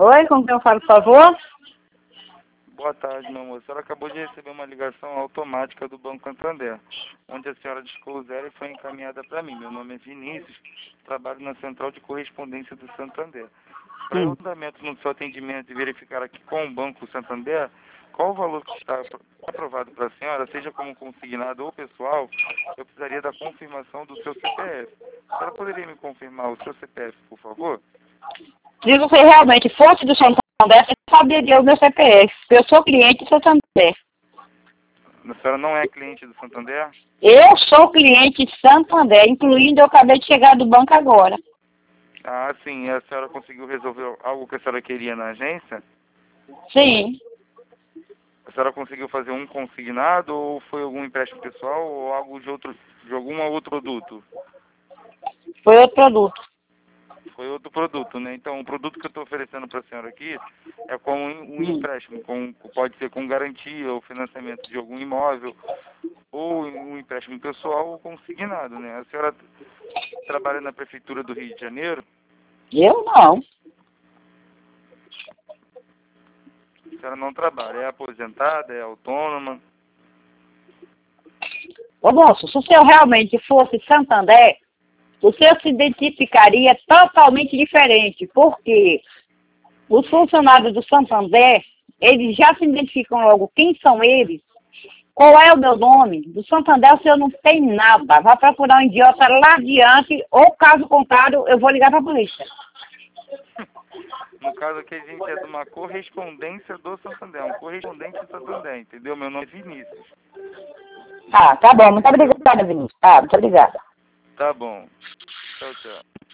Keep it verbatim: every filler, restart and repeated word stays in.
Oi, com quem eu falo, por favor? Boa tarde, meu amor. A senhora acabou de receber uma ligação automática do Banco Santander, onde a senhora discou o zero e foi encaminhada para mim. Meu nome é Vinícius, trabalho na Central de Correspondência do Santander. Para o Hum. andamento no seu atendimento e verificar aqui com o Banco Santander, qual o valor que está aprovado para a senhora, seja como consignado ou pessoal, eu precisaria da confirmação do seu C P F. A senhora poderia me confirmar o seu C P F, por favor? Se você realmente fosse do Santander, você saberia o meu C P F. Eu sou cliente do Santander. A senhora não é cliente do Santander? Eu sou cliente de Santander, incluindo eu acabei de chegar do banco agora. Ah, sim. E a senhora conseguiu resolver algo que a senhora queria na agência? Sim, A senhora conseguiu fazer um consignado ou foi algum empréstimo pessoal ou algo de outro, de algum outro produto? foi outro produto. Foi outro produto, né? Então, o produto que eu estou oferecendo para a senhora aqui é como um Hum. empréstimo, com, pode ser com garantia ou financiamento de algum imóvel, ou um empréstimo pessoal ou consignado, né? A senhora trabalha na Prefeitura do Rio de Janeiro? Eu não. A senhora não trabalha, é aposentada, é autônoma? Ô moço, se o senhor realmente fosse Santander, o senhor se identificaria totalmente diferente, porque os funcionários do Santander, eles já se identificam logo quem são eles, qual é o meu nome. Do Santander o senhor não tem nada, vai procurar um idiota lá adiante, ou caso contrário, eu vou ligar para a polícia. No caso aqui, a gente é de uma correspondência do Santander, um correspondente do Santander, entendeu? Meu nome é Vinícius. Ah, tá bom, muito obrigada, Vinícius. Tá, muito obrigada. Tá bom. Tchau, tchau.